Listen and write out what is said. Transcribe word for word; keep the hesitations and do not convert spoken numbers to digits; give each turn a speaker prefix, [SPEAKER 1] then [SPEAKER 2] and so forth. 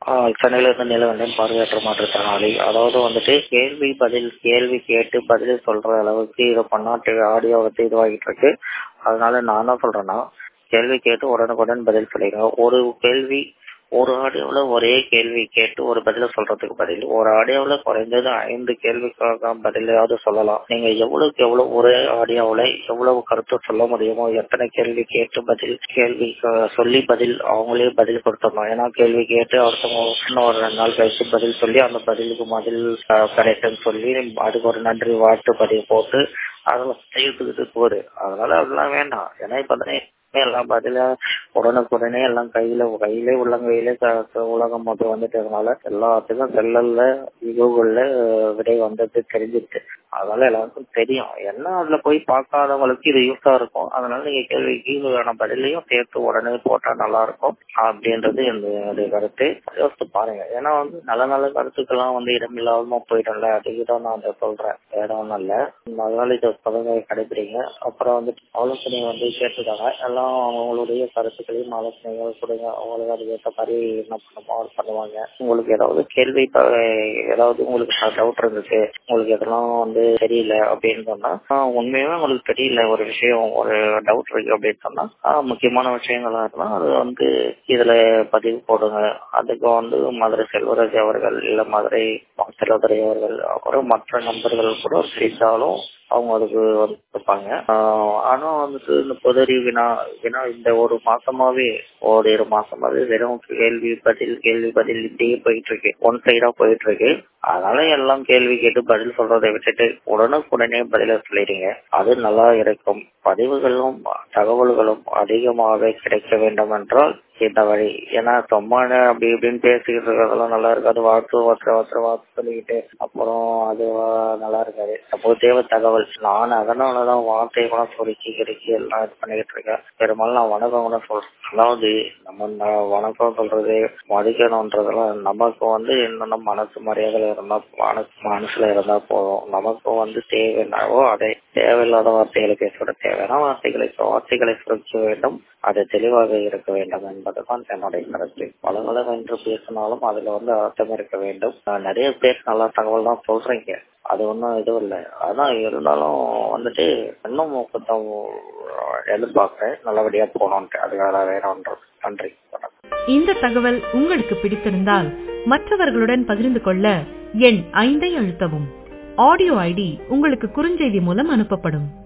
[SPEAKER 1] ஆ, சென்னையிலிருந்து நீலகண்டன், பார்வையற்ற மாற்றுத்திறனாளி. அதாவது வந்துட்டு கேள்வி பதில் கேள்வி கேட்டு பதில் சொல்ற அளவுக்கு இதை பண்ணாட்டு ஆடியோ வந்து இதுவாகிட்டு இருக்கு. அதனால நான் என்ன சொல்றேன்னா, கேள்வி கேட்டு உடனுக்குடன் பதில் சொல்லிடுங்க. ஒரு கேள்வி ஒரு ஆடியோவில் ஒரே கேள்வி கேட்டு ஒரு பதில சொல்றதுக்கு பதில் ஒரு ஆடியோவில் குறைந்தது ஐந்து கேள்விக்காக பதிலாவது சொல்லலாம். நீங்க எவ்வளவுக்கு எவ்வளவு ஒரே ஆடியோவில் எவ்வளவு கருத்து சொல்ல முடியுமோ, எத்தனை கேள்வி கேட்டு பதில் கேள்வி அஹ், சொல்லி பதில் அவங்களே பதில் கொடுத்துடணும். ஏன்னா கேள்வி கேட்டு ஒருத்தவங்க இன்னும் ஒரு ரெண்டு நாள் கழிச்சு பதில் சொல்லி அந்த பதிலுக்கு பதில் கரெக்டுன்னு சொல்லி அதுக்கு ஒரு நன்றி வாழ்த்து பதிவு போட்டு அதெல்லாம் செய்யறதுக்கு போகுது. அதனால அதெல்லாம் வேண்டாம். ஏன்னா இப்ப எல்லாம் பதில உடனுக்குடனே எல்லாம் கையில கையிலே உள்ளங்கையிலே உலகம் மட்டும் வந்துட்டதுனால எல்லாத்துக்கும் செல்லல்ல கூகுள்ல விடை வந்தது தெரிஞ்சிருக்கு. அதனால எல்லாருக்கும் தெரியும். என்ன அதுல போய் பார்க்காதவங்களுக்கு இது யூஸா இருக்கும். அதனால நீங்க கேள்விக்கு பதிலையும் சேர்த்து உடனே போட்டா நல்லா இருக்கும் அப்படின்றது என்னுடைய கருத்து. யோசித்து பாருங்க. ஏன்னா வந்து நல்ல நல்ல கருத்துக்கெல்லாம் வந்து இடமில்லாம போயிடும்ல, அதுக்குதான் நான் அதை சொல்றேன். இடம் இல்ல. அதனால இதை பதவியை கடைபிடிங்க. அப்புறம் வந்து ஆலோசனை வந்து கேட்டுக்காங்க. எல்லாம் அவங்களுடைய கருத்துக்களையும் ஆலோசனைகள் கொடுங்க. அவங்களுக்கு அது ஏற்ற மாதிரி என்ன பண்ணுமோ பண்ணுவாங்க. உங்களுக்கு ஏதாவது கேள்வி ஏதாவது உங்களுக்கு டவுட் இருந்துச்சு, உங்களுக்கு எதெல்லாம் வந்து தெரியல அப்படின்னு சொன்னா, உண்மையுமே உங்களுக்கு தெரியல ஒரு விஷயம், ஒரு டவுட் இருக்கு அப்படின்னு சொன்னா, முக்கியமான விஷயங்களா இருந்தா அது வந்து இதுல பதிவு போடுங்க. அதுக்கு வந்து மதுரை செல்வராஜ் அவர்கள் இல்ல மதுரை செல்வதுரை அவர்கள் அப்புறம் மற்ற நண்பர்கள் கூட தெரிந்தாலும் அவங்க அதுக்கு வந்து இருப்பாங்க. ஆனா வந்துட்டு இந்த பொதறி வினா வினா இந்த ஒரு மாசமாவே ஒரு மாசமாவே வெறும் கேள்வி பதில் கேள்வி பதில் இப்படியே போயிட்டு இருக்கு. ஒன் சைடா போயிட்டு இருக்கு. அதனால எல்லாம் கேள்வி கேட்டு பதில் சொல்றதை விட்டுட்டு உடனுக்குடனே பதில சொல்லிடுங்க. அது நல்லா இருக்கும். பதிவுகளும் தகவல்களும் அதிகமாக கிடைக்க வேண்டும் என்றால் இந்த வழி. ஏன்னா சும்மா அப்படி இப்படின்னு பேசிக்கிட்டு இருக்கிறதெல்லாம் நல்லா இருக்காது. வாக்கு ஒருத்தர ஒருத்தர வாக்கு சொல்லிக்கிட்டு அப்புறம் அது நல்லா இருக்காது. அப்போ தேவை தகவல். நான் அதனாலதான் வார்த்தையை கூட சொருக்கி கிடைக்கி எல்லாம் இது பண்ணிக்கிட்டு இருக்கேன். பெரும்பாலும் நான் வணக்கம் கூட சொல்றேன். அதாவது நம்ம வணக்கம் சொல்றது மதிக்கணும்ன்றதெல்லாம் நமக்கு வந்து என்னென்ன மனசு மரியாதை இருந்தா மனசு மனசுல இருந்தா போதும். நமக்கு வந்து தேவைன்னாவோ அதை தேவையில்லாத வார்த்தைகளை பேச தேவையான வார்த்தைகளை வார்த்தைகளை சுரக்க வேண்டும். அது தெளிவாக இருக்க வேண்டும் என்பதுதான் என்னுடைய கருத்து. பலவளம் என்று பேசினாலும் அதுல வந்து அர்த்தம் இருக்க வேண்டும். நிறைய பேர் நல்ல தகவல் தான் சொல்றீங்க, அது ஒன்றும் இதுவும் இல்லை. அதான் இருந்தாலும் வந்துட்டு இன்னும் கொஞ்சம் எதிர்பார்க்கிறேன் நல்லபடியா போகணும்ட்டு. அதுக்காக வேற ஒன்று. நன்றி.
[SPEAKER 2] இந்த தகவல் உங்களுக்கு பிடித்திருந்தால் மற்றவர்களுடன் பகிர்ந்து கொள்ள எண் ஐந்தை அழுத்தவும். ஆடியோ ஐடி உங்களுக்கு குறுஞ்செய்தி மூலம் அனுப்பப்படும்.